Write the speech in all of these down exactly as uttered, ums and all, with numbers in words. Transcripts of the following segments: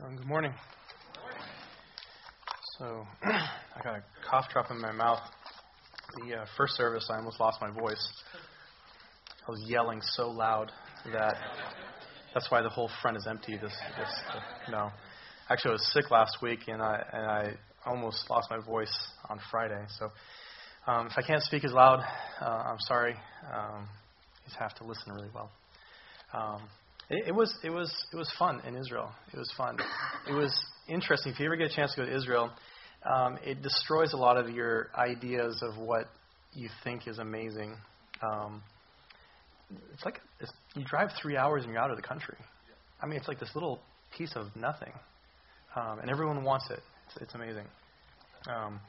Good morning. So, I got a cough drop in my mouth. The uh, first service, I almost lost my voice. I was yelling so loud that that's why the whole front is empty. This, this, uh, no. Actually, I was sick last week, and I and I almost lost my voice on Friday. So, um, if I can't speak as loud, uh, I'm sorry. Um, you just have to listen really well. Um, It, it was it was it was fun in Israel. It was fun. It was interesting. If you ever get a chance to go to Israel, um, it destroys a lot of your ideas of what you think is amazing. Um, it's like it's, you drive three hours and you're out of the country. I mean, it's like this little piece of nothing, um, and everyone wants it. It's, it's amazing. Um,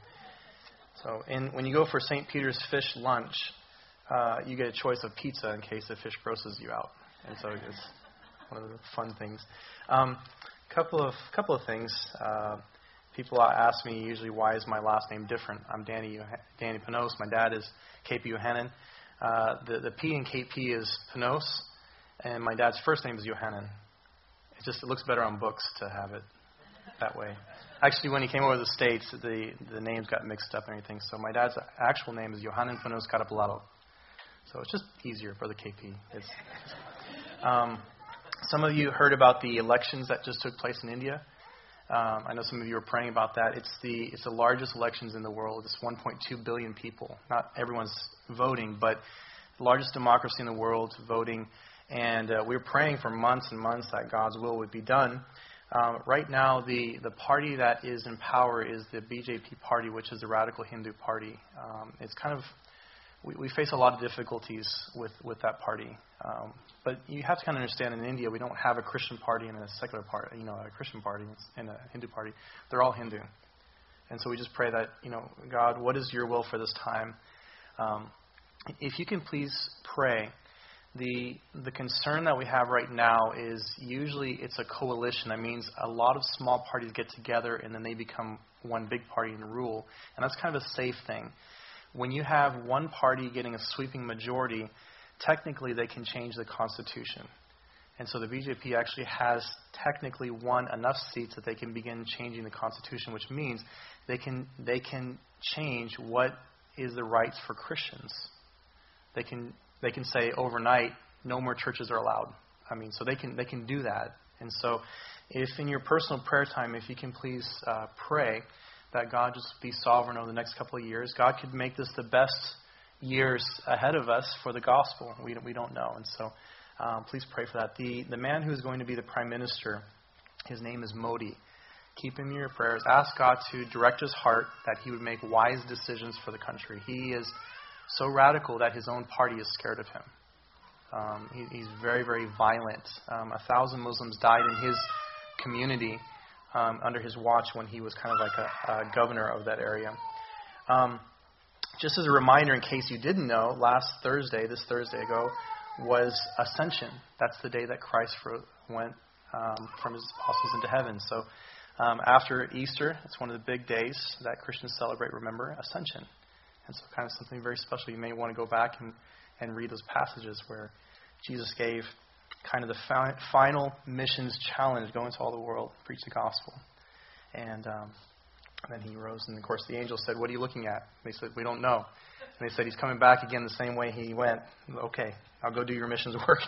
so, and when you go for Saint Peter's fish lunch, uh, you get a choice of pizza in case the fish grosses you out, and so it's one of the fun things. Um, couple of couple of things. Uh, people ask me usually, why is my last name different? I'm Danny Danny Panos. My dad is K P Yohanan. Uh, the the P in K P is Panos, and my dad's first name is Yohanan. It just it looks better on books to have it that way. Actually, when he came over to the States, the the names got mixed up and everything. So my dad's actual name is Yohanan Panos Carapelato. So it's just easier for the K P. It's, um, Some of you heard about the elections that just took place in India. Um, I know some of you are praying about that. It's the it's the largest elections in the world. It's one point two billion people. Not everyone's voting, but the largest democracy in the world voting. And uh, we were praying for months and months that God's will would be done. Um, right now, the, the party that is in power is the B J P party, which is the Radical Hindu Party. Um, it's kind of we, we face a lot of difficulties with, with that party. Um, but you have to kind of understand, in India, we don't have a Christian party and a secular party, you know, a Christian party and a Hindu party. They're all Hindu. And so we just pray that, you know, God, what is your will for this time? Um, if you can please pray, the the concern that we have right now is usually it's a coalition. That means a lot of small parties get together and then they become one big party and rule. And that's kind of a safe thing. When you have one party getting a sweeping majority, technically they can change the Constitution. And so the B J P actually has technically won enough seats that they can begin changing the Constitution, which means they can they can change what is the rights for Christians. They can they can say overnight, no more churches are allowed. I mean, so they can they can do that. And so if in your personal prayer time, if you can please uh, pray that God just be sovereign over the next couple of years. God could make this the best years ahead of us for the gospel. We we don't know. And so um, please pray for that. The the man who is going to be the prime minister, his name is Modi. Keep him in your prayers. Ask God to direct his heart that he would make wise decisions for the country. He is so radical that his own party is scared of him. Um, he, he's very, very violent. Um, a thousand Muslims died in his community um, under his watch when he was kind of like a, a governor of that area. Um, Just as a reminder, in case you didn't know, last Thursday, this Thursday ago, was Ascension. That's the day that Christ went um, from his apostles into heaven. So um, after Easter, it's one of the big days that Christians celebrate, remember, Ascension. And so kind of something very special. You may want to go back and, and read those passages where Jesus gave kind of the fi- final missions challenge, go into all the world, preach the gospel. And Um, And then he rose, and of course the angel said, "What are you looking at?" They said, "We don't know." And they said, "He's coming back again the same way he went." Okay, I'll go do your missions work.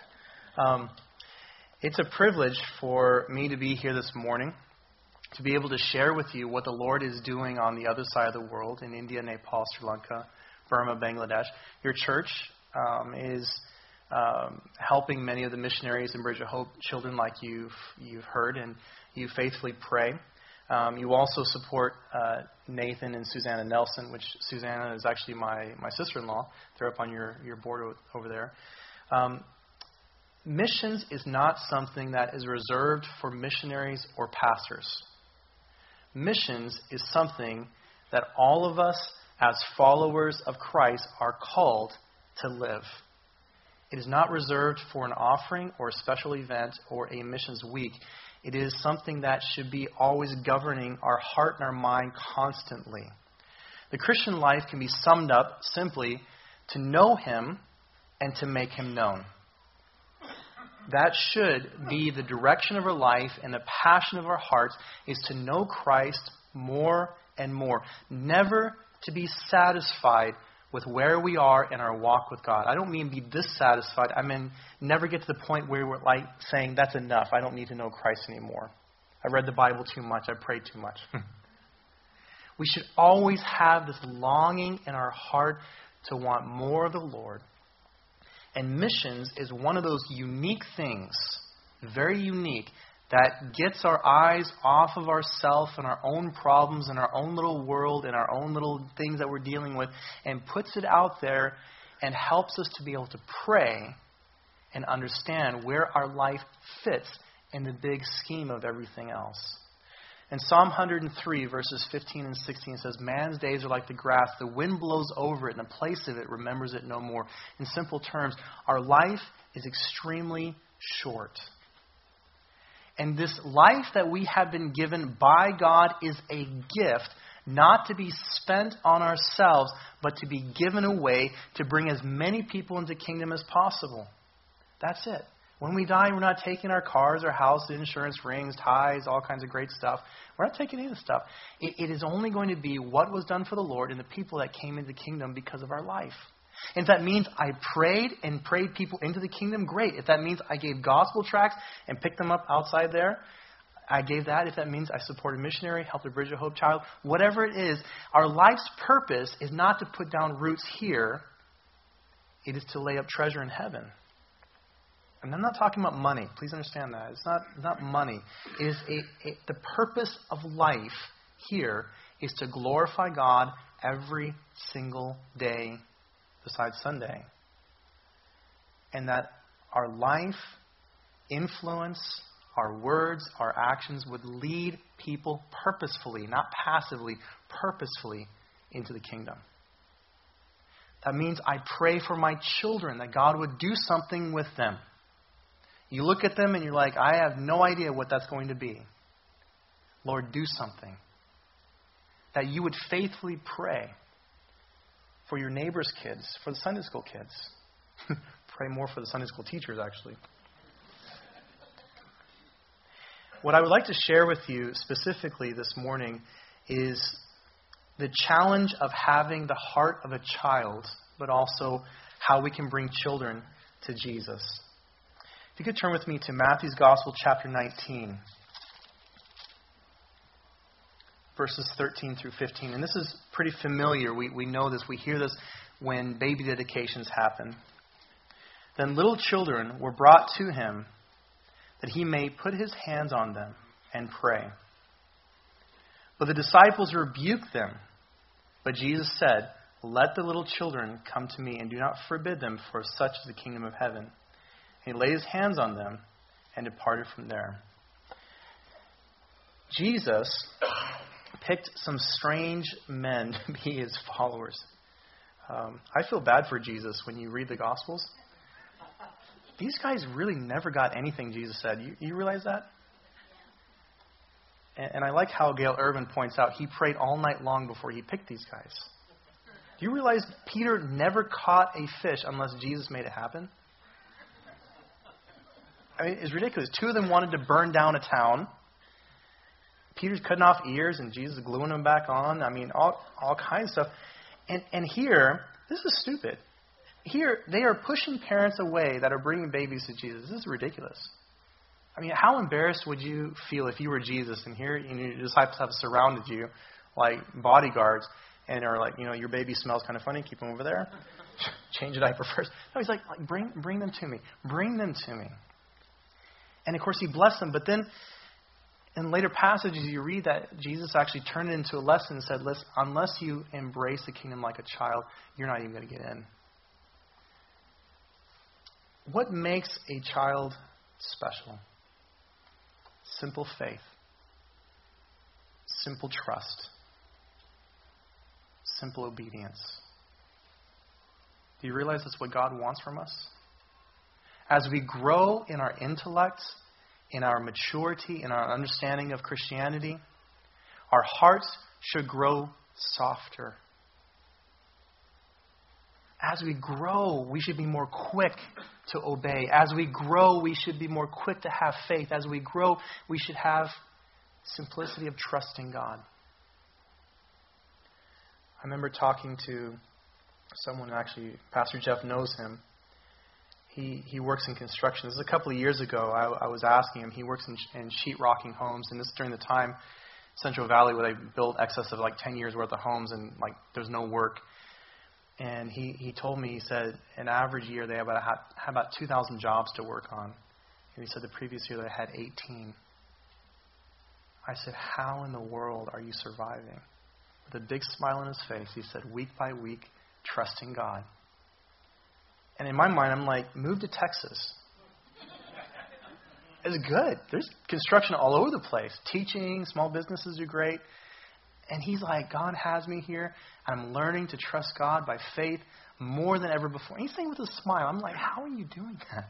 um, it's a privilege for me to be here this morning, to be able to share with you what the Lord is doing on the other side of the world, in India, Nepal, Sri Lanka, Burma, Bangladesh. Your church um, is um, helping many of the missionaries and Bridge of Hope children, like you've you've heard, and you faithfully pray. Um, you also support uh, Nathan and Susanna Nelson, which Susanna is actually my, my sister-in-law. They're up on your, your board o- over there. Um, missions is not something that is reserved for missionaries or pastors. Missions is something that all of us as followers of Christ are called to live. It is not reserved for an offering or a special event or a missions week. It is something that should be always governing our heart and our mind constantly. The Christian life can be summed up simply to know Him and to make Him known. That should be the direction of our life and the passion of our hearts, is to know Christ more and more. Never to be satisfied with where we are in our walk with God. I don't mean be dissatisfied. I mean never get to the point where we're like saying, that's enough. I don't need to know Christ anymore. I read the Bible too much. I prayed too much. We should always have this longing in our heart to want more of the Lord. And missions is one of those unique things, very unique, that gets our eyes off of ourselves and our own problems and our own little world and our own little things that we're dealing with, and puts it out there and helps us to be able to pray and understand where our life fits in the big scheme of everything else. In Psalm one hundred three, verses fifteen and sixteen, it says, man's days are like the grass. The wind blows over it, and the place of it remembers it no more. In simple terms, our life is extremely short. And this life that we have been given by God is a gift, not to be spent on ourselves, but to be given away to bring as many people into the kingdom as possible. That's it. When we die, we're not taking our cars, our house, insurance, rings, ties, all kinds of great stuff. We're not taking any of the stuff. It, it is only going to be what was done for the Lord and the people that came into the kingdom because of our life. And if that means I prayed and prayed people into the kingdom, great. If that means I gave gospel tracts and picked them up outside there, I gave that. If that means I supported a missionary, helped a Bridge of Hope child, whatever it is, our life's purpose is not to put down roots here. It is to lay up treasure in heaven. And I'm not talking about money. Please understand that. It's not, not money. It is a, a, the purpose of life here is to glorify God every single day besides Sunday. And that our life, influence, our words, our actions would lead people purposefully, not passively, purposefully into the kingdom. That means I pray for my children that God would do something with them. You look at them and you're like, I have no idea what that's going to be. Lord, do something. That you would faithfully pray for your neighbor's kids, for the Sunday school kids. Pray more for the Sunday school teachers, actually. What I would like to share with you specifically this morning is the challenge of having the heart of a child, but also how we can bring children to Jesus. If you could turn with me to Matthew's Gospel, chapter nineteen, verses thirteen through fifteen. And this is pretty familiar. We, we know this. We hear this when baby dedications happen. Then little children were brought to him that he may put his hands on them and pray. But the disciples rebuked them. But Jesus said, let the little children come to me, and do not forbid them, for such is the kingdom of heaven. He laid his hands on them and departed from there. Jesus picked some strange men to be his followers. Um, I feel bad for Jesus when you read the Gospels. These guys really never got anything Jesus said. You, you realize that? And, and I like how Gail Irvin points out he prayed all night long before he picked these guys. Do you realize Peter never caught a fish unless Jesus made it happen? I mean, it's ridiculous. Two of them wanted to burn down a town. Peter's cutting off ears and Jesus gluing them back on. I mean, all all kinds of stuff. And and here, this is stupid. Here, they are pushing parents away that are bringing babies to Jesus. This is ridiculous. I mean, how embarrassed would you feel if you were Jesus and here and your disciples have surrounded you like bodyguards and are like, you know, your baby smells kind of funny. Keep them over there. Change a diaper first. No, he's like, like bring, bring them to me. Bring them to me. And, of course, he blessed them. But then in later passages, you read that Jesus actually turned it into a lesson and said, listen, unless you embrace the kingdom like a child, you're not even going to get in. What makes a child special? Simple faith. Simple trust. Simple obedience. Do you realize that's what God wants from us? As we grow in our intellect, in our maturity, in our understanding of Christianity, our hearts should grow softer. as we grow, we should be more quick to obey. As we grow, we should be more quick to have faith. As we grow, we should have simplicity of trusting God. I remember talking to someone, actually, Pastor Jeff knows him. He he works in construction. This is a couple of years ago. I, I was asking him. He works in, in sheetrocking homes, and this is during the time Central Valley where they built excess of like ten years worth of homes, and like there's no work. And he, he told me, he said, an average year they have about, have about two thousand jobs to work on. And he said the previous year they had eighteen. I said, how in the world are you surviving? With a big smile on his face, he said, week by week, trusting God. And in my mind, I'm like, move to Texas. It's good. There's construction all over the place. Teaching, small businesses are great. And he's like, God has me here. I'm learning to trust God by faith more than ever before. And he's saying with a smile. I'm like, how are you doing that?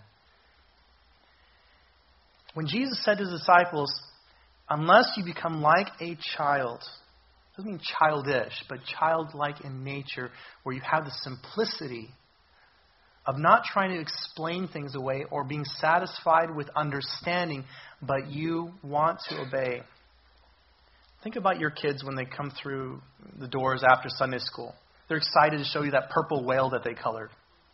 When Jesus said to his disciples, unless you become like a child, doesn't mean childish, but childlike in nature, where you have the simplicity of not trying to explain things away or being satisfied with understanding, but you want to obey. Think about your kids when they come through the doors after Sunday school. They're excited to show you that purple whale that they colored.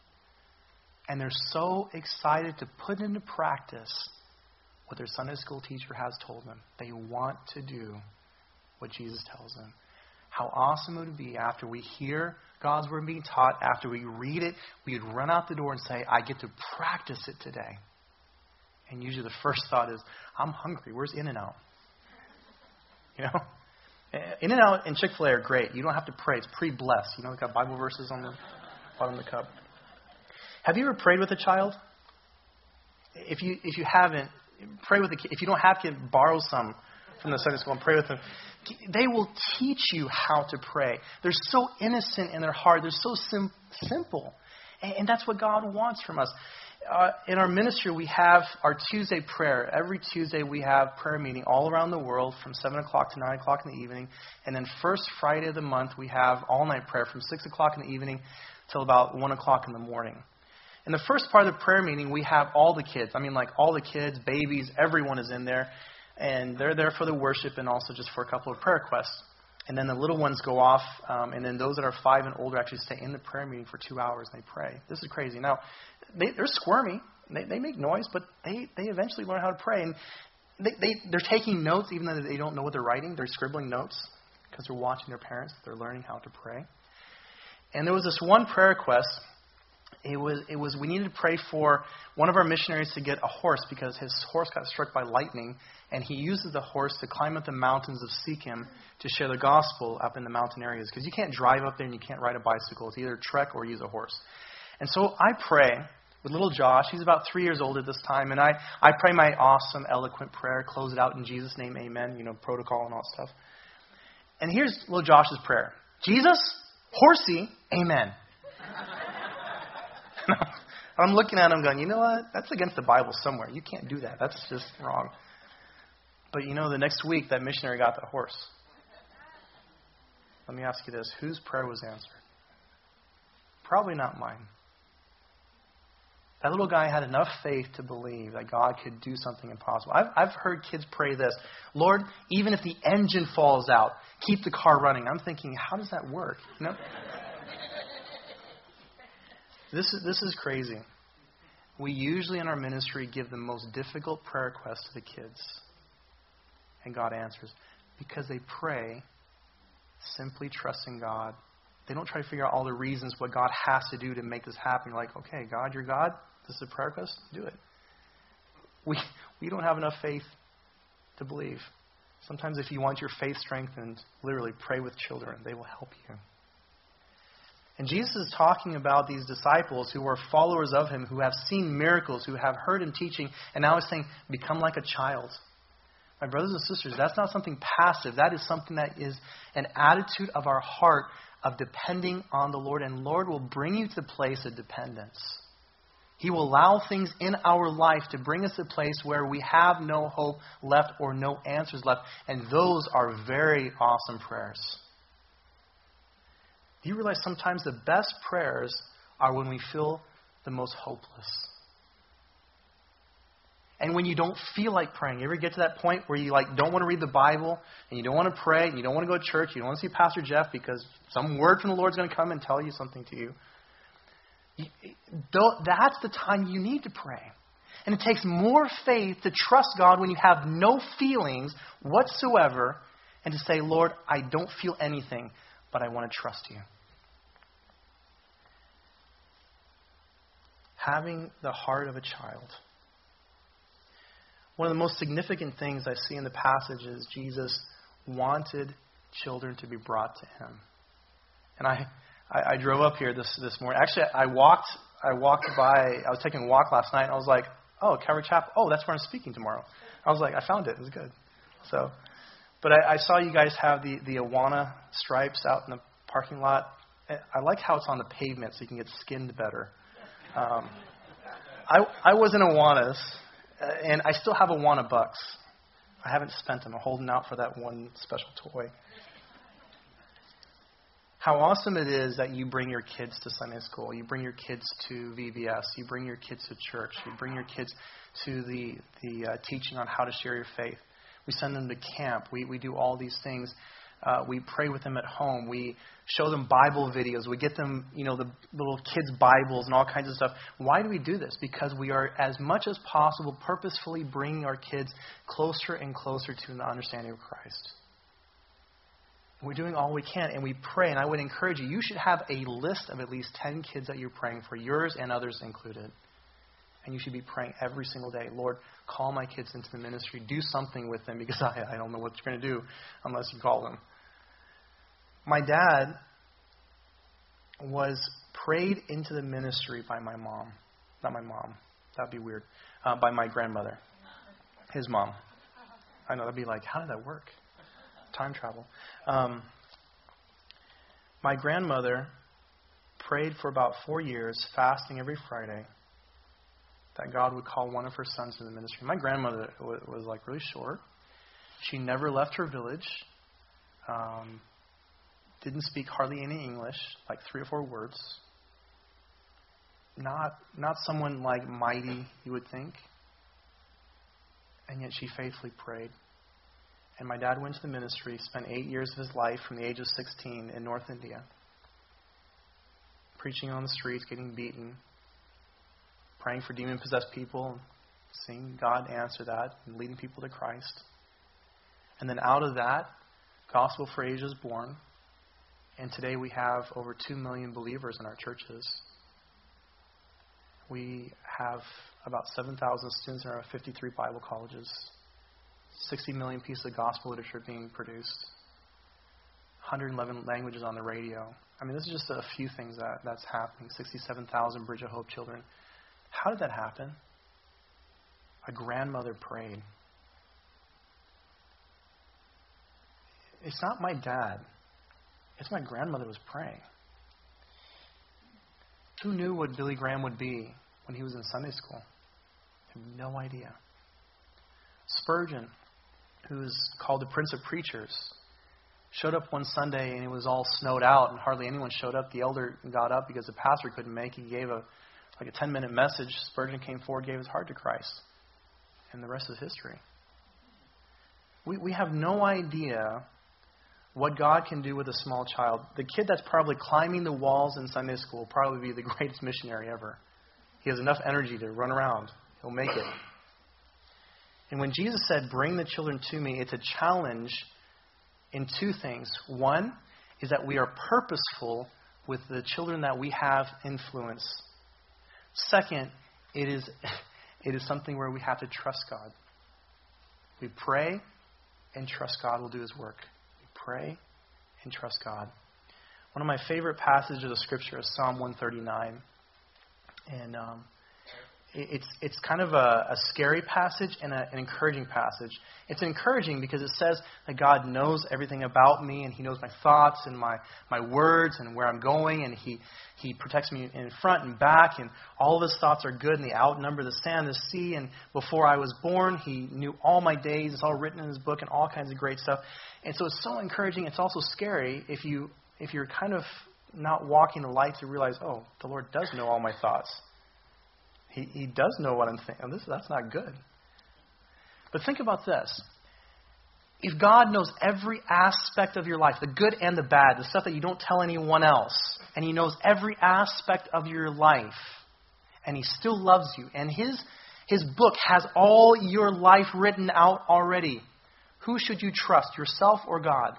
And they're so excited to put into practice what their Sunday school teacher has told them. They want to do what Jesus tells them. How awesome it would be after we hear God's word being taught, after we read it, we'd run out the door and say, I get to practice it today. And usually the first thought is, I'm hungry. Where's In-N-Out? You know? In-N-Out and Chick-fil-A are great. You don't have to pray. It's pre-blessed. You know, they've got Bible verses on the bottom of the cup. Have you ever prayed with a child? If you if you haven't, pray with a kid. If you don't have kids, borrow some from the Sunday school and pray with them. They will teach you how to pray. They're so innocent in their heart. They're so sim- simple. And, and that's what God wants from us. Uh, in our ministry, we have our Tuesday prayer. Every Tuesday, we have prayer meeting all around the world from seven o'clock to nine o'clock in the evening. And then first Friday of the month, we have all-night prayer from six o'clock in the evening till about one o'clock in the morning. In the first part of the prayer meeting, we have all the kids. I mean, like all the kids, babies, everyone is in there. And they're there for the worship and also just for a couple of prayer requests. And then the little ones go off, um, and then those that are five and older actually stay in the prayer meeting for two hours and they pray. This is crazy. Now, they, they're squirmy. They, they make noise, but they, they eventually learn how to pray. And they, they, they're taking notes even though they don't know what they're writing. They're scribbling notes because they're watching their parents. They're learning how to pray. And there was this one prayer request. It was, it was we needed to pray for one of our missionaries to get a horse because his horse got struck by lightning, and he uses the horse to climb up the mountains of Sikkim to share the gospel up in the mountain areas because you can't drive up there and you can't ride a bicycle. It's either trek or use a horse. And so I pray with little Josh. He's about three years old at this time, and I, I pray my awesome, eloquent prayer, close it out in Jesus' name, amen, you know, protocol and all that stuff. And here's little Josh's prayer. Jesus, horsey, amen. I'm looking at him going, you know what? That's against the Bible somewhere. You can't do that. That's just wrong. But you know, the next week, that missionary got the horse. Let me ask you this. Whose prayer was answered? Probably not mine. That little guy had enough faith to believe that God could do something impossible. I've, I've heard kids pray this. Lord, even if the engine falls out, keep the car running. I'm thinking, how does that work? You know? This is this is crazy. We usually in our ministry give the most difficult prayer requests to the kids. And God answers. Because they pray simply trusting God. They don't try to figure out all the reasons what God has to do to make this happen. You're like, okay, God, you're God. This is a prayer request. Do it. We we don't have enough faith to believe. Sometimes if you want your faith strengthened, literally pray with children. They will help you. And Jesus is talking about these disciples who are followers of him, who have seen miracles, who have heard him teaching, and now he's saying, become like a child. My brothers and sisters, that's not something passive. That is something that is an attitude of our heart of depending on the Lord. And Lord will bring you to the place of dependence. He will allow things in our life to bring us to a place where we have no hope left or no answers left. And those are very awesome prayers. Do you realize sometimes the best prayers are when we feel the most hopeless. And when you don't feel like praying, you ever get to that point where you like don't want to read the Bible and you don't want to pray and you don't want to go to church, you don't want to see Pastor Jeff because some word from the Lord's going to come and tell you something to you. you that's the time you need to pray. And it takes more faith to trust God when you have no feelings whatsoever and to say, Lord, I don't feel anything, but I want to trust you. Having the heart of a child. One of the most significant things I see in the passage is Jesus wanted children to be brought to him. And I, I, I drove up here this, this morning. Actually, I walked I walked by, I was taking a walk last night, and I was like, oh, Calvary Chapel, oh, that's where I'm speaking tomorrow. I was like, I found it. It was good. So, but I, I saw you guys have the, the Awana stripes out in the parking lot. I like how it's on the pavement so you can get skinned better. Um, I, I was in Awanas. Uh, and I still have Awana bucks. I haven't spent them. I'm holding out for that one special toy. How awesome it is that you bring your kids to Sunday school. You bring your kids to V B S. You bring your kids to church. You bring your kids to the, the uh, teaching on how to share your faith. We send them to camp. We, we do all these things. Uh, we pray with them at home. We show them Bible videos. We get them, you know, the little kids' Bibles and all kinds of stuff. Why do we do this? Because we are, as much as possible, purposefully bringing our kids closer and closer to the understanding of Christ. We're doing all we can, and we pray. And I would encourage you, you should have a list of at least ten kids that you're praying for, yours and others included. And you should be praying every single day, Lord, call my kids into the ministry. Do something with them because I, I don't know what you're going to do unless you call them. My dad was prayed into the ministry by my mom. Not my mom. That'd be weird. Uh, by my grandmother. His mom. I know, that'd be like, how did that work? Time travel. Um, my grandmother prayed for about four years, fasting every Friday, that God would call one of her sons to the ministry. My grandmother was, was like really short. She never left her village. Um... Didn't speak hardly any English, like three or four words. Not not someone like mighty, you would think. And yet she faithfully prayed. And my dad went to the ministry, spent eight years of his life from the age of sixteen in North India. Preaching on the streets, getting beaten. Praying for demon-possessed people. Seeing God answer that and leading people to Christ. And then out of that, Gospel for Asia is born. And today we have over two million believers in our churches. We have about seven thousand students in our fifty-three Bible colleges. sixty million pieces of gospel literature being produced. one hundred eleven languages on the radio. I mean, this is just a few things that, that's happening. sixty-seven thousand Bridge of Hope children. How did that happen? A grandmother prayed. It's not my dad. It's my grandmother was praying. Who knew what Billy Graham would be when he was in Sunday school? I have no idea. Spurgeon, who's called the Prince of Preachers, showed up one Sunday and it was all snowed out and hardly anyone showed up. The elder got up because the pastor couldn't make it. He gave a like a ten-minute message. Spurgeon came forward, gave his heart to Christ. And the rest is history. We we have no idea what God can do with a small child. The kid that's probably climbing the walls in Sunday school will probably be the greatest missionary ever. He has enough energy to run around. He'll make it. And when Jesus said, bring the children to me, it's a challenge in two things. One is that we are purposeful with the children that we have influence. Second, it is, it is something where we have to trust God. We pray and trust God will do His work. Pray and trust God. One of my favorite passages of Scripture is Psalm one thirty-nine. And um, it's it's kind of a, a scary passage and a, an encouraging passage. It's encouraging because it says that God knows everything about me and He knows my thoughts and my, my words and where I'm going, and He He protects me in front and back, and all of His thoughts are good and they outnumber the sand of the sea, and before I was born He knew all my days. It's all written in His book and all kinds of great stuff. And so it's so encouraging. It's also scary if you if you're kind of not walking the light to realize, oh, the Lord does know all my thoughts. He, he does know what I'm thinking. This, that's not good. But think about this. If God knows every aspect of your life, the good and the bad, the stuff that you don't tell anyone else, and He knows every aspect of your life, and He still loves you, and His, His book has all your life written out already, who should you trust, yourself or God?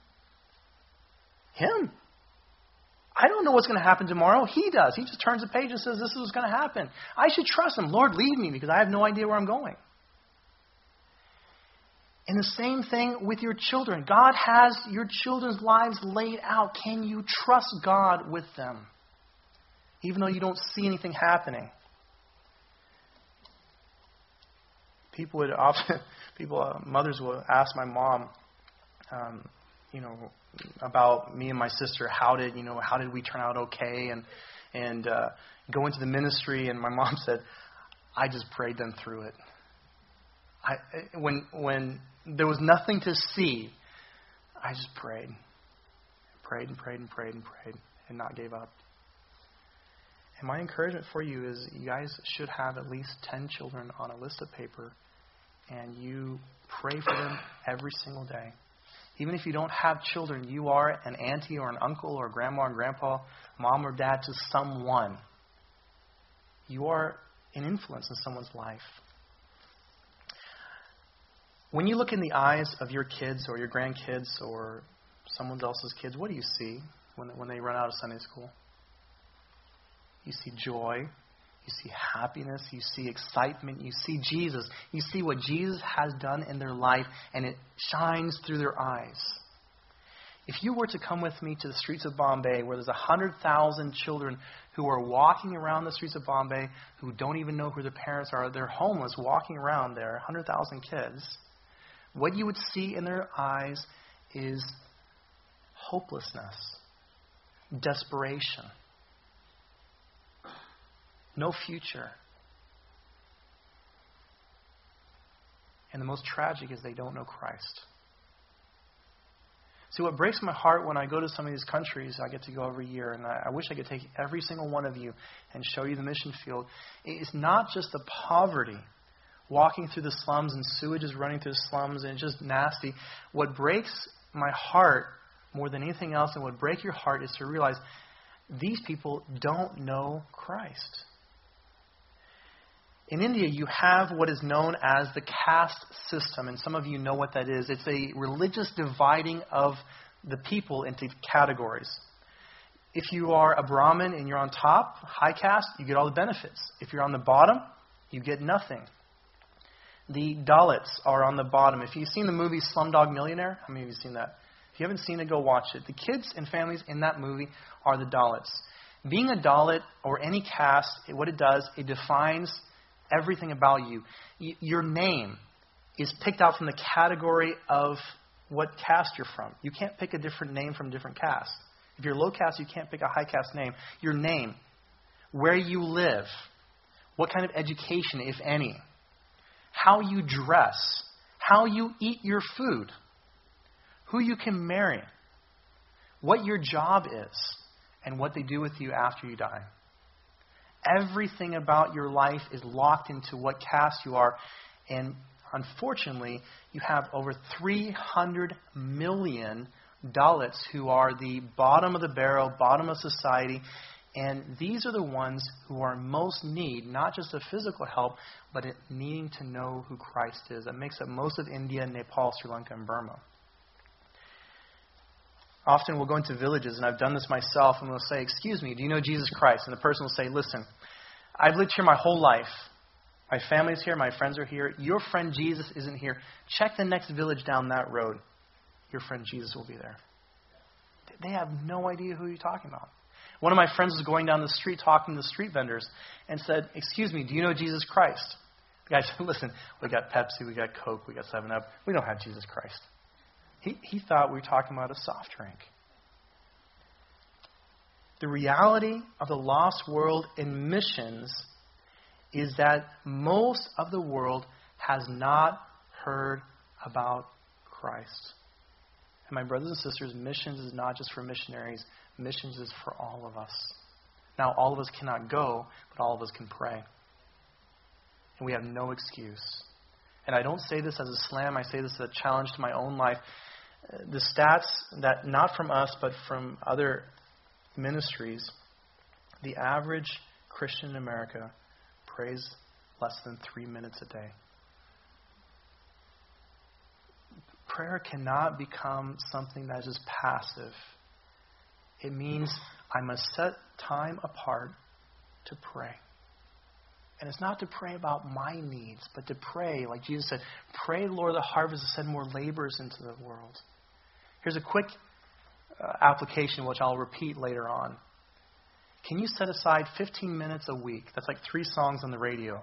Him. I don't know what's going to happen tomorrow. He does. He just turns the page and says, this is what's going to happen. I should trust Him. Lord, lead me, because I have no idea where I'm going. And the same thing with your children. God has your children's lives laid out. Can you trust God with them? Even though you don't see anything happening. People would often, people, uh, mothers will ask my mom, um, you know, about me and my sister. How did, you know, how did we turn out okay? And, and uh, go into the ministry. And my mom said, I just prayed them through it. I, when, when there was nothing to see, I just prayed. Prayed and prayed and prayed and prayed and not gave up. And my encouragement for you is you guys should have at least ten children on a list of paper, and you pray for them every single day. Even if you don't have children, you are an auntie or an uncle or grandma and grandpa, mom or dad to someone. You are an influence in someone's life. When you look in the eyes of your kids or your grandkids or someone else's kids, what do you see when, when they run out of Sunday school? You see joy. You see happiness. You see excitement. You see Jesus. You see what Jesus has done in their life, and it shines through their eyes. If you were to come with me to the streets of Bombay, where there's one hundred thousand children who are walking around the streets of Bombay who don't even know who their parents are, they're homeless walking around there, one hundred thousand kids, what you would see in their eyes is hopelessness, desperation, no future. And the most tragic is they don't know Christ. See, what breaks my heart when I go to some of these countries, I get to go every year, and I, I wish I could take every single one of you and show you the mission field. It's not just the poverty, walking through the slums and sewage is running through the slums and it's just nasty. What breaks my heart more than anything else, and what would break your heart, is to realize these people don't know Christ. In India, you have what is known as the caste system, and some of you know what that is. It's a religious dividing of the people into categories. If you are a Brahmin and you're on top, high caste, you get all the benefits. If you're on the bottom, you get nothing. The Dalits are on the bottom. If you've seen the movie Slumdog Millionaire, how many of you have seen that? If you haven't seen it, go watch it. The kids and families in that movie are the Dalits. Being a Dalit or any caste, what it does, it defines everything about you. Y- your name is picked out from the category of what caste you're from. You can't pick a different name from different caste. If you're low caste, you can't pick a high caste name. Your name, where you live, what kind of education, if any, how you dress, how you eat your food, who you can marry, what your job is, and what they do with you after you die. Everything about your life is locked into what caste you are. And unfortunately, you have over three hundred million Dalits who are the bottom of the barrel, bottom of society. And these are the ones who are in most need, not just of physical help, but in needing to know who Christ is. That makes up most of India, Nepal, Sri Lanka, and Burma. Often we'll go into villages, and I've done this myself, and we'll say, excuse me, do you know Jesus Christ? And the person will say, listen, I've lived here my whole life. My family's here, my friends are here. Your friend Jesus isn't here. Check the next village down that road. Your friend Jesus will be there. They have no idea who you're talking about. One of my friends was going down the street talking to the street vendors and said, excuse me, do you know Jesus Christ? The guy said, listen, we got Pepsi, we got Coke, we got seven up. We don't have Jesus Christ. He, he thought we were talking about a soft drink. The reality of the lost world in missions is that most of the world has not heard about Christ. And my brothers and sisters, missions is not just for missionaries. Missions is for all of us. Now, all of us cannot go, but all of us can pray. And we have no excuse. And I don't say this as a slam. I say this as a challenge to my own life. The stats that, not from us, but from other ministries, the average Christian in America prays less than three minutes a day. Prayer cannot become something that is just passive. It means I must set time apart to pray. And it's not to pray about my needs, but to pray, like Jesus said, pray, Lord, the harvest to send more laborers into the world. Here's a quick uh, application, which I'll repeat later on. Can you set aside fifteen minutes a week? That's like three songs on the radio.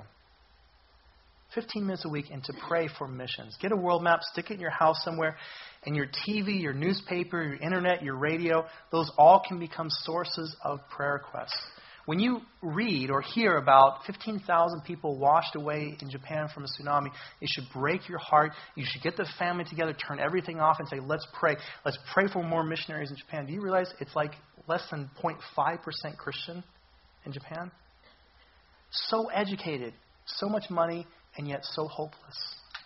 fifteen minutes a week and to pray for missions. Get a world map, stick it in your house somewhere, and your T V, your newspaper, your internet, your radio, those all can become sources of prayer requests. When you read or hear about fifteen thousand people washed away in Japan from a tsunami, it should break your heart. You should get the family together, turn everything off, and say, let's pray. Let's pray for more missionaries in Japan. Do you realize it's like less than zero point five percent Christian in Japan? So educated, so much money, and yet so hopeless.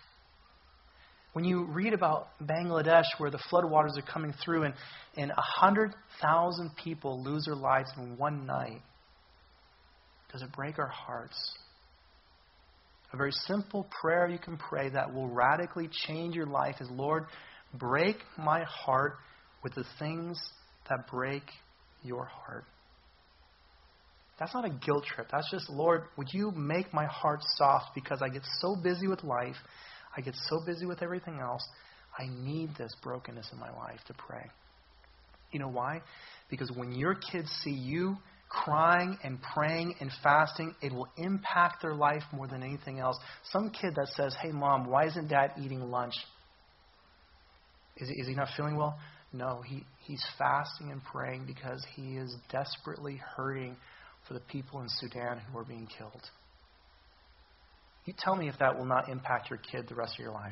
When you read about Bangladesh, where the floodwaters are coming through, and, and one hundred thousand people lose their lives in one night, does it break our hearts? A very simple prayer you can pray that will radically change your life is, Lord, break my heart with the things that break your heart. That's not a guilt trip. That's just, Lord, would you make my heart soft because I get so busy with life. I get so busy with everything else. I need this brokenness in my life to pray. You know why? Because when your kids see you crying and praying and fasting, it will impact their life more than anything else. Some kid that says, hey, Mom, why isn't Dad eating lunch? Is he, is he not feeling well? No, he, he's fasting and praying because he is desperately hurting for the people in Sudan who are being killed. You tell me if that will not impact your kid the rest of your life.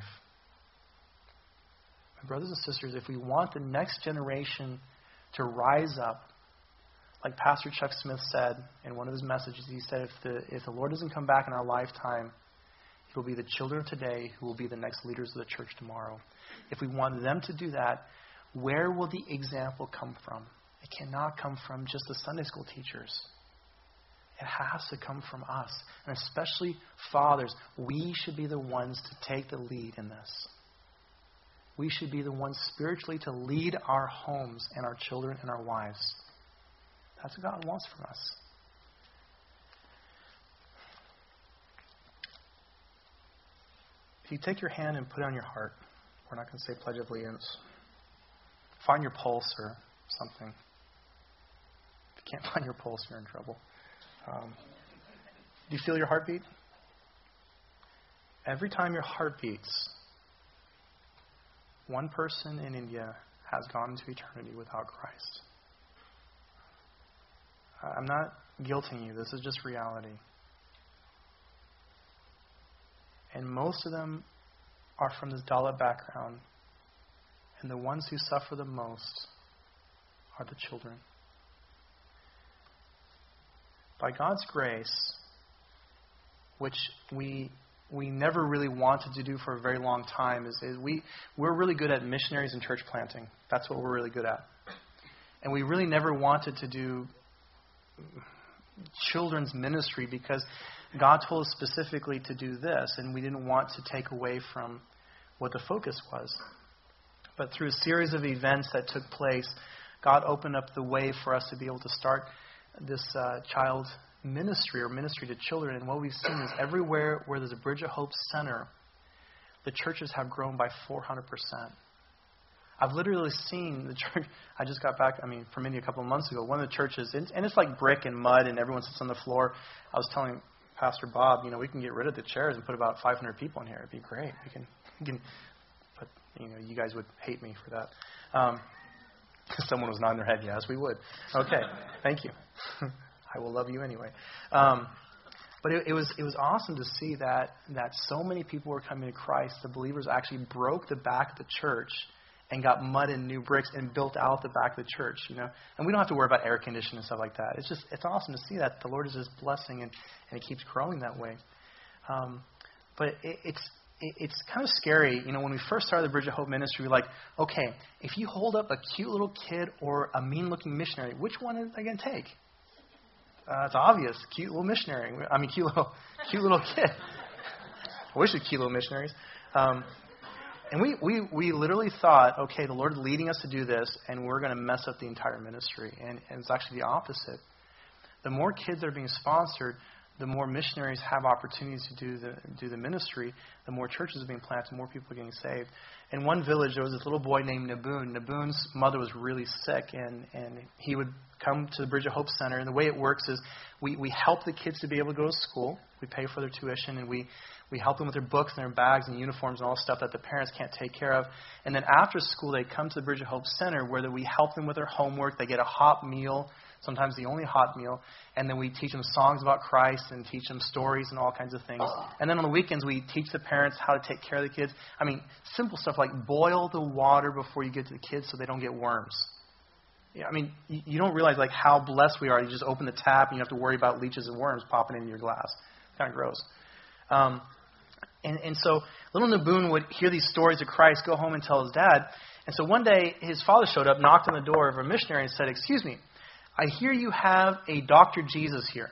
My brothers and sisters, if we want the next generation to rise up, like Pastor Chuck Smith said in one of his messages, he said, if the, if the Lord doesn't come back in our lifetime, it will be the children of today who will be the next leaders of the church tomorrow. If we want them to do that, where will the example come from? It cannot come from just the Sunday school teachers. It has to come from us. And especially fathers, we should be the ones to take the lead in this. We should be the ones spiritually to lead our homes and our children and our wives. That's what God wants from us. If you take your hand and put it on your heart, we're not going to say Pledge of Allegiance. Find your pulse or something. If you can't find your pulse, you're in trouble. Um, do you feel your heartbeat? Every time your heart beats, one person in India has gone into eternity without Christ. I'm not guilting you. This is just reality. And most of them are from this Dalit background. And the ones who suffer the most are the children. By God's grace, which we we never really wanted to do for a very long time, is, is we, we're really good at missionaries and church planting. That's what we're really good at. And we really never wanted to do children's ministry because God told us specifically to do this, and we didn't want to take away from what the focus was. But through a series of events that took place, God opened up the way for us to be able to start this uh, child ministry or ministry to children. And what we've seen is everywhere where there's a Bridge of Hope center, the churches have grown by four hundred percent. I've literally seen the church. I just got back, I mean, from India a couple of months ago. One of the churches, and it's like brick and mud and everyone sits on the floor. I was telling Pastor Bob, you know, we can get rid of the chairs and put about five hundred people in here. It'd be great. We can, we can but, you know, you guys would hate me for that. Um, someone was nodding their head. Yes, we would. Okay. Thank you. I will love you anyway. Um, but it, it was it was awesome to see that that so many people were coming to Christ. The believers actually broke the back of the church and got mud and new bricks and built out the back of the church, you know. And we don't have to worry about air conditioning and stuff like that. It's just, it's awesome to see that the Lord is just blessing and, and it keeps growing that way. Um, but it, it's it, it's kind of scary, you know, when we first started the Bridge of Hope ministry, we're like, okay, if you hold up a cute little kid or a mean-looking missionary, which one are they going to take? Uh, it's obvious, cute little missionary. I mean, cute little, cute little kid. I wish it was cute little missionaries. Um, and we, we, we literally thought, okay, the Lord is leading us to do this, and we're going to mess up the entire ministry. And, and it's actually the opposite. The more kids that are being sponsored, the more missionaries have opportunities to do the do the ministry, the more churches are being planted, the more people are getting saved. In one village, there was this little boy named Naboon. Naboon's mother was really sick, and, and he would come to the Bridge of Hope Center. And the way it works is we, we help the kids to be able to go to school. We pay for their tuition, and we, we help them with their books and their bags and uniforms and all stuff that the parents can't take care of. And then after school, they come to the Bridge of Hope Center where we help them with their homework. They get a hot meal, sometimes the only hot meal. And then we teach them songs about Christ and teach them stories and all kinds of things. And then on the weekends, we teach the parents how to take care of the kids. I mean, simple stuff like boil the water before you get to the kids so they don't get worms. Yeah, I mean, you, you don't realize like how blessed we are. You just open the tap and you have to worry about leeches and worms popping into your glass. It's kind of gross. Um, and, and so little Naboon would hear these stories of Christ, go home and tell his dad. And so one day his father showed up, knocked on the door of a missionary and said, "Excuse me, I hear you have a Doctor Jesus here."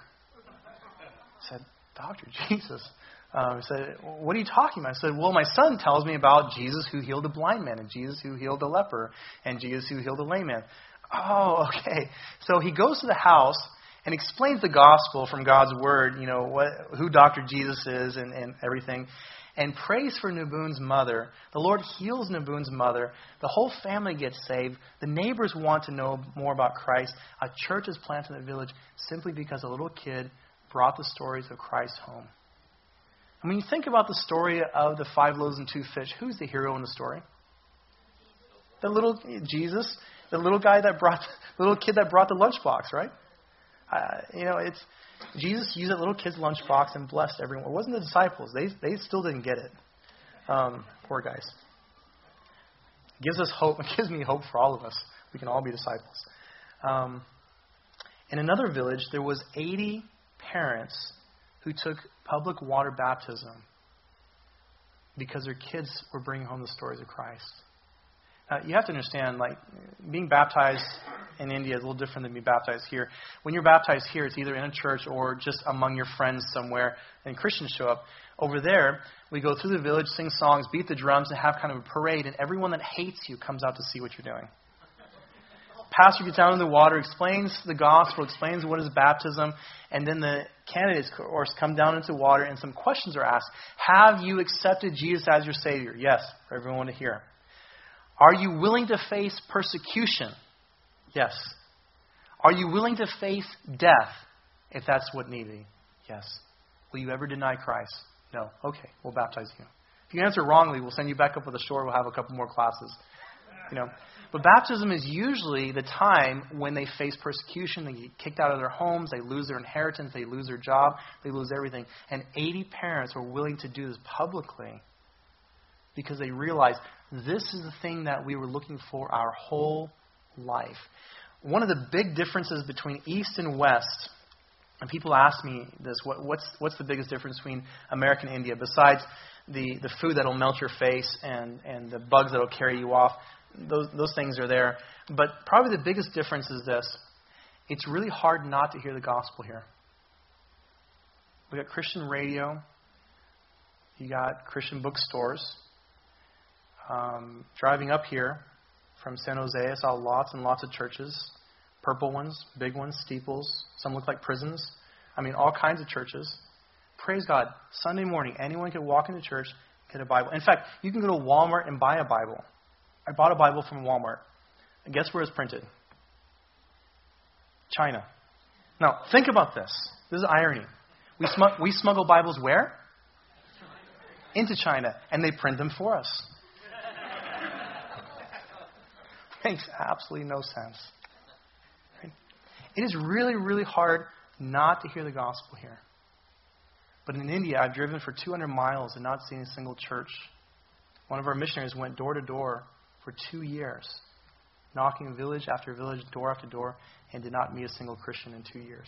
I said, "Doctor Jesus?" Um, I said, "What are you talking about?" I said, "Well, my son tells me about Jesus who healed a blind man and Jesus who healed a leper and Jesus who healed a lame man." "Oh, okay." So he goes to the house and explains the gospel from God's word, you know, what, who Doctor Jesus is and, and everything, and prays for Naboon's mother. The Lord heals Naboon's mother. The whole family gets saved. The neighbors want to know more about Christ. A church is planted in the village simply because a little kid brought the stories of Christ home. And when you think about the story of the five loaves and two fish, who's the hero in the story? The little Jesus, the little guy that brought, the little kid that brought the lunchbox, right? Uh, you know, it's Jesus used that little kid's lunchbox and blessed everyone. It wasn't the disciples; they they still didn't get it. Um, poor guys. It gives us hope. It gives me hope for all of us. We can all be disciples. Um, in another village, there was eighty parents who took public water baptism because their kids were bringing home the stories of Christ. Now, you have to understand, like, being baptized in India is a little different than being baptized here. When you're baptized here, it's either in a church or just among your friends somewhere, and Christians show up. Over there, we go through the village, sing songs, beat the drums, and have kind of a parade, and everyone that hates you comes out to see what you're doing. Pastor gets down in the water, explains the gospel, explains what is baptism, and then the candidates, of course, come down into water, and some questions are asked. Have you accepted Jesus as your Savior? Yes, for everyone to hear. Are you willing to face persecution? Yes. Are you willing to face death if that's what needed? Yes. Will you ever deny Christ? No. Okay, we'll baptize you. If you answer wrongly, we'll send you back up to the shore. We'll have a couple more classes. You know, but baptism is usually the time when they face persecution. They get kicked out of their homes. They lose their inheritance. They lose their job. They lose everything. And eighty parents were willing to do this publicly because they realized this is the thing that we were looking for our whole life. One of the big differences between East and West, and people ask me this, what, what's what's the biggest difference between America and India, besides the, the food that will melt your face and, and the bugs that will carry you off? Those, those things are there. But probably the biggest difference is this. It's really hard not to hear the gospel here. We got Christian radio. You got Christian bookstores. Um, driving up here from San Jose, I saw lots and lots of churches. Purple ones, big ones, steeples. Some look like prisons. I mean, all kinds of churches. Praise God. Sunday morning, anyone can walk into church, get a Bible. In fact, you can go to Walmart and buy a Bible. I bought a Bible from Walmart. And guess where it's printed? China. Now, think about this. This is irony. We, smug- we smuggle Bibles where? Into China. And they print them for us. Makes absolutely no sense. Right? It is really, really hard not to hear the gospel here. But in India, I've driven for two hundred miles and not seen a single church. One of our missionaries went door to door for two years, knocking village after village, door after door, and did not meet a single Christian in two years.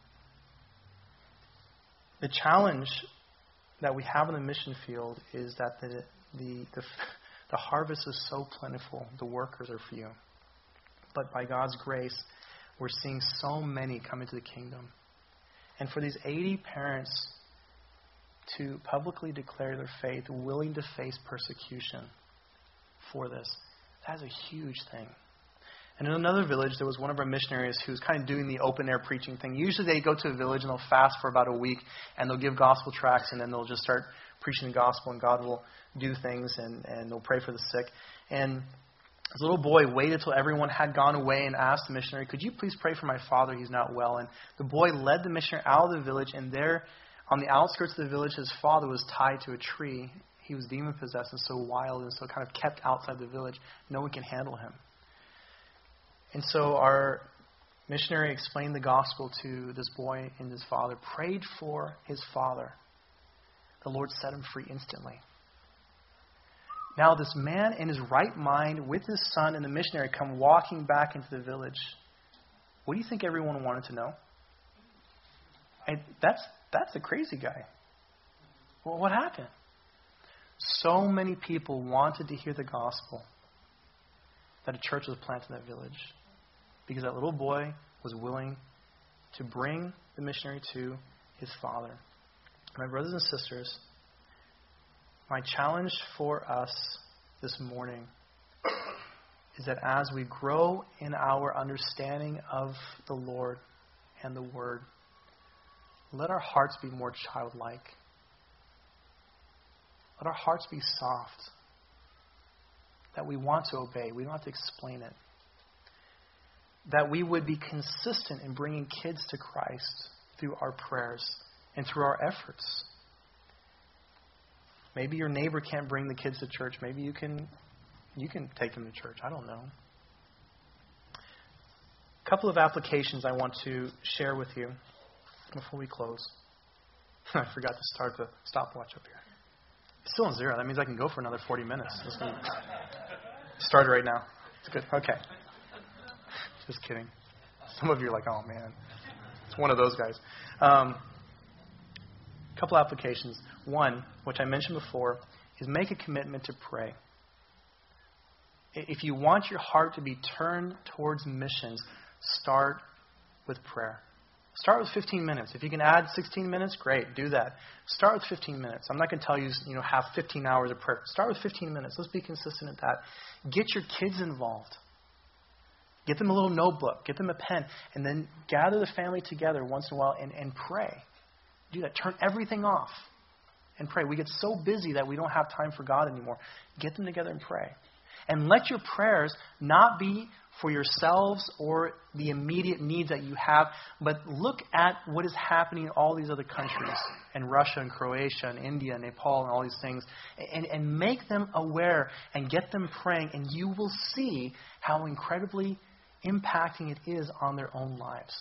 The challenge that we have in the mission field is that the the, the the harvest is so plentiful, the workers are few. But by God's grace, we're seeing so many come into the kingdom. And for these eighty parents to publicly declare their faith, willing to face persecution for this, that's a huge thing. And in another village, there was one of our missionaries who was kind of doing the open-air preaching thing. Usually they go to a village and they'll fast for about a week, and they'll give gospel tracts, and then they'll just start preaching the gospel, and God will do things, and, and they'll pray for the sick. And this little boy waited till everyone had gone away and asked the missionary, could you please pray for my father? He's not well. And the boy led the missionary out of the village, and there on the outskirts of the village, his father was tied to a tree. He was demon-possessed and so wild and so kind of kept outside the village. No one can handle him. And so our missionary explained the gospel to this boy and his father, prayed for his father. The Lord set him free instantly. Now this man in his right mind with his son and the missionary come walking back into the village. What do you think everyone wanted to know? And that's that's the crazy guy. Well, what happened? So many people wanted to hear the gospel that a church was planted in that village because that little boy was willing to bring the missionary to his father. My brothers and sisters, my challenge for us this morning is that as we grow in our understanding of the Lord and the Word, let our hearts be more childlike. Let our hearts be soft. That we want to obey. We don't have to explain it. That we would be consistent in bringing kids to Christ through our prayers and through our efforts. Maybe your neighbor can't bring the kids to church. Maybe you can you can take them to church. I don't know. A couple of applications I want to share with you before we close. I forgot to start the stopwatch up here. It's still on zero. That means I can go for another forty minutes. Start it right now. It's good. Okay. Just kidding. Some of you are like, oh man. It's one of those guys. Um, a couple applications. One, which I mentioned before, is make a commitment to pray. If you want your heart to be turned towards missions, start with prayer. Start with fifteen minutes. If you can add sixteen minutes, great. Do that. Start with fifteen minutes. I'm not going to tell you, you know, have fifteen hours of prayer. Start with fifteen minutes. Let's be consistent at that. Get your kids involved. Get them a little notebook. Get them a pen. And then gather the family together once in a while and, and pray. Do that. Turn everything off and pray. We get so busy that we don't have time for God anymore. Get them together and pray. And let your prayers not be for yourselves or the immediate needs that you have, but look at what is happening in all these other countries, in Russia and Croatia and India and Nepal and all these things, and, and make them aware and get them praying, and you will see how incredibly impacting it is on their own lives.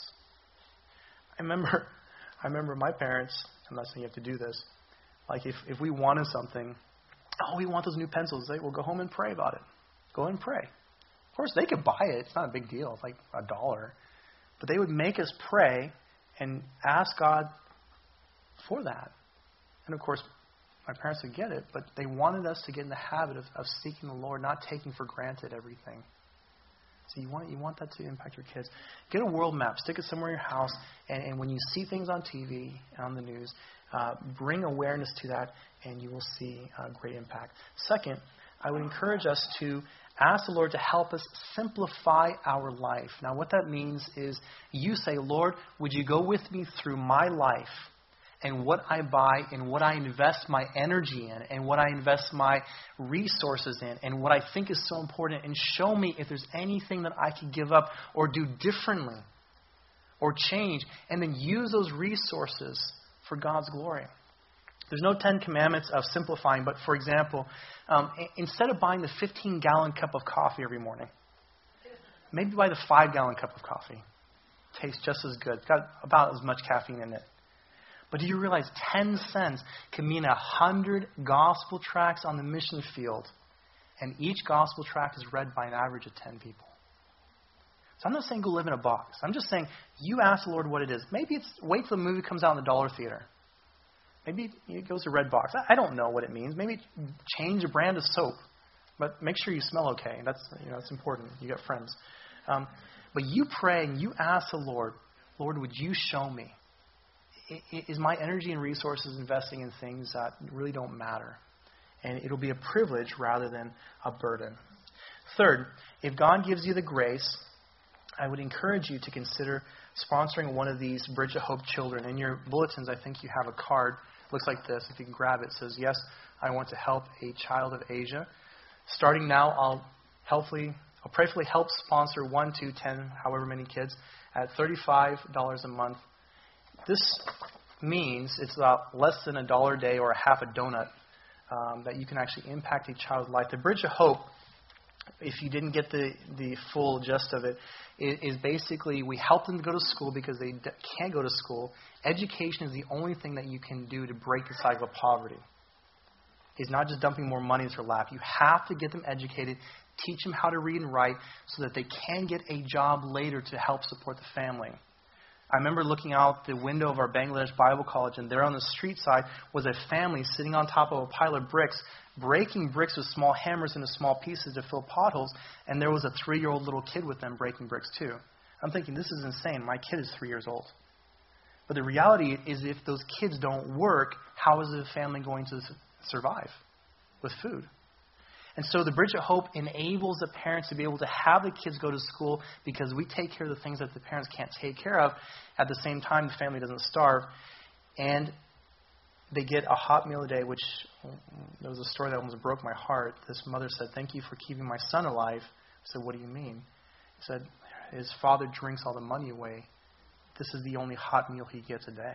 I remember, I remember my parents, I'm not saying you have to do this, like if, if we wanted something, oh, we want those new pencils, they will go home and pray about it. Go and pray. Of course, they could buy it. It's not a big deal. It's like a dollar. But they would make us pray and ask God for that. And of course, my parents would get it, but they wanted us to get in the habit of, of seeking the Lord, not taking for granted everything. So you want you want that to impact your kids. Get a world map. Stick it somewhere in your house. And, and when you see things on T V and on the news, uh, bring awareness to that, and you will see uh, great impact. Second, I would encourage us to ask the Lord to help us simplify our life. Now, what that means is you say, Lord, would you go with me through my life and what I buy and what I invest my energy in and what I invest my resources in and what I think is so important, and show me if there's anything that I could give up or do differently or change, and then use those resources for God's glory. There's no Ten Commandments of simplifying, but for example, um, instead of buying the fifteen-gallon cup of coffee every morning, maybe buy the five-gallon cup of coffee. Tastes just as good. It's got about as much caffeine in it. But do you realize ten cents can mean one hundred gospel tracts on the mission field And each gospel tract is read by an average of ten people. So I'm not saying go live in a box. I'm just saying you ask the Lord what it is. Maybe it's wait till the movie comes out in the dollar theater. Maybe it goes to Red Box. I don't know what it means. Maybe change a brand of soap. But make sure you smell okay. That's, you know, that's important. You got friends. Um, but you pray and you ask the Lord, Lord, would you show me? Is my energy and resources investing in things that really don't matter? And it'll be a privilege rather than a burden. Third, if God gives you the grace, I would encourage you to consider sponsoring one of these Bridge of Hope children. In your bulletins, I think you have a card. It looks like this. If you can grab it, it says, yes, I want to help a child of Asia. Starting now, I'll helpfully, I'll prayerfully help sponsor one, two, ten, however many kids at thirty-five dollars a month. This means it's about less than a dollar a day or a half a donut um, that you can actually impact a child's life. The Bridge of Hope, if you didn't get the, the full gist of it, is basically we help them to go to school because they can't go to school. Education is the only thing that you can do to break the cycle of poverty. It's not just dumping more money into their lap. You have to get them educated, teach them how to read and write so that they can get a job later to help support the family. I remember looking out the window of our Bangladesh Bible College, and there on the street side was a family sitting on top of a pile of bricks, breaking bricks with small hammers into small pieces to fill potholes, and there was a three-year-old little kid with them breaking bricks too. I'm thinking, this is insane. My kid is three years old. But the reality is if those kids don't work, how is the family going to survive with food? And so the Bridge of Hope enables the parents to be able to have the kids go to school because we take care of the things that the parents can't take care of. At the same time, the family doesn't starve. And they get a hot meal a day, which there was a story that almost broke my heart. This mother said, thank you for keeping my son alive. I said, what do you mean? He said, his father drinks all the money away. This is the only hot meal he gets a day.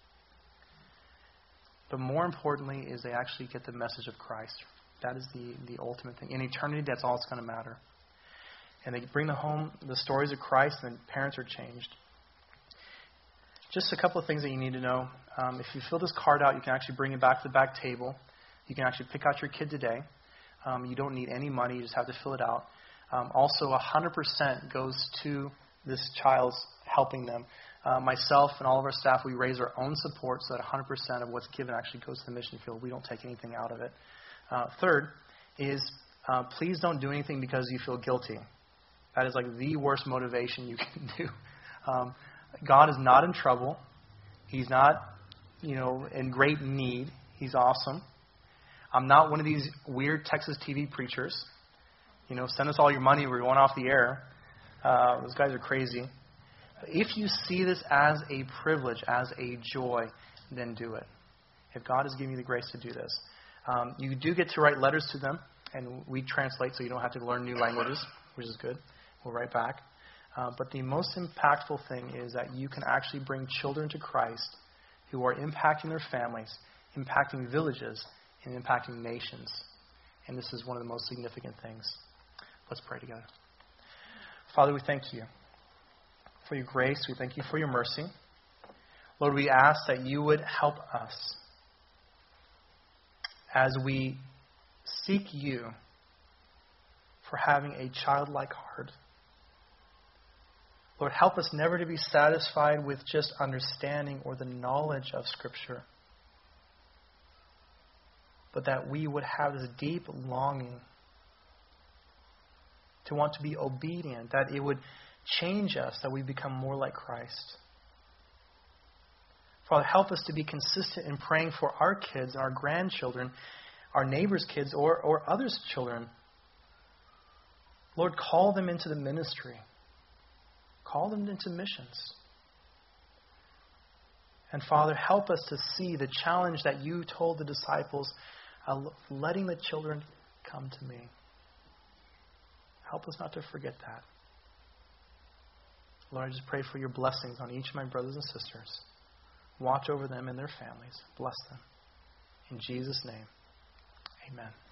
But more importantly is they actually get the message of Christ. That is the, the ultimate thing. In eternity, that's all that's going to matter. And they bring the home the stories of Christ, and parents are changed. Just a couple of things that you need to know. Um, if you fill this card out, you can actually bring it back to the back table. You can actually pick out your kid today. Um, you don't need any money. You just have to fill it out. Um, also, one hundred percent goes to this child's helping them. Uh, myself and all of our staff, we raise our own support so that one hundred percent of what's given actually goes to the mission field. We don't take anything out of it. Uh, third is uh, please don't do anything because you feel guilty. That is like the worst motivation you can do. Um, God is not in trouble. He's not, you know, in great need. He's awesome. I'm not one of these weird Texas T V preachers. You know, send us all your money. We're going off the air. Uh, those guys are crazy. If you see this as a privilege, as a joy, then do it. If God has given you the grace to do this. Um, you do get to write letters to them, and we translate so you don't have to learn new languages, which is good. We'll write back. Uh, but the most impactful thing is that you can actually bring children to Christ who are impacting their families, impacting villages, and impacting nations. And this is one of the most significant things. Let's pray together. Father, we thank you for your grace. We thank you for your mercy. Lord, we ask that you would help us as we seek you for having a childlike heart. Lord, help us never to be satisfied with just understanding or the knowledge of Scripture, but that we would have this deep longing to want to be obedient, that it would change us, that we become more like Christ. Father, help us to be consistent in praying for our kids, our grandchildren, our neighbors' kids, or, or others' children. Lord, call them into the ministry. Call them into missions. And Father, help us to see the challenge that you told the disciples, uh, letting the children come to me. Help us not to forget that. Lord, I just pray for your blessings on each of my brothers and sisters. Watch over them and their families. Bless them. In Jesus' name, amen.